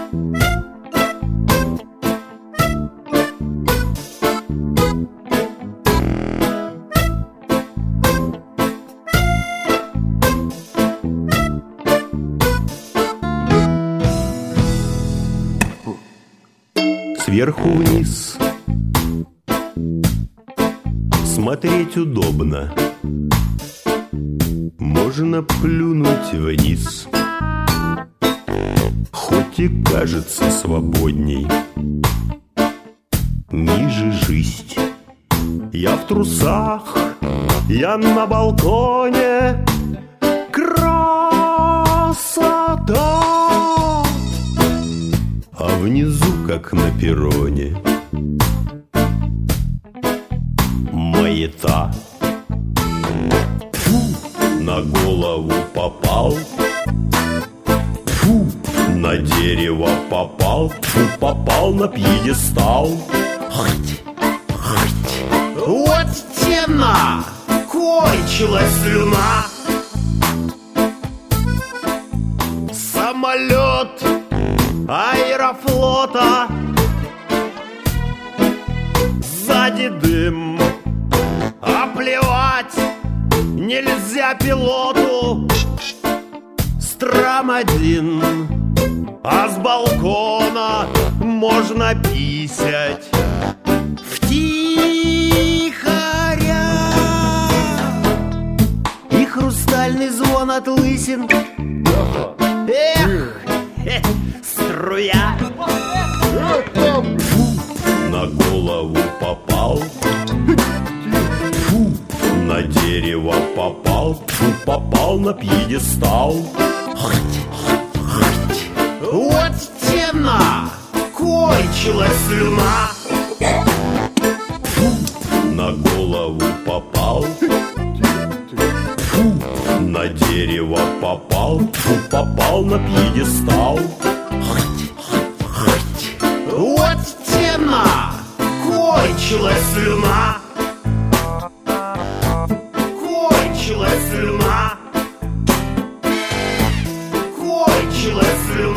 Сверху вниз смотреть удобно, можно плюнуть вниз, хоть и кажется свободней. Ниже жизнь. Я в трусах, я на балконе. Красота! А внизу, как на перроне, маята. Фу, на голову попал. Фу, на дерево попал. Фу, попал на пьедестал. Вот стена, кончилась слюна. Самолет Аэрофлота, сзади дым, а плевать нельзя пилоту. Страм-1, а с балкона можно писять втихаря. И хрустальный звон от лысин. Эх, струя. Фу, на голову попал. Фу, на дерево попал. Фу, попал на пьедестал. Вот стена, кончилась слюна. Фу, на голову попал. Фу, на дерево попал. Фу, попал на пьедестал. Вот стена, кончилась слюна. Кончилась слюна. Кончилась слюна.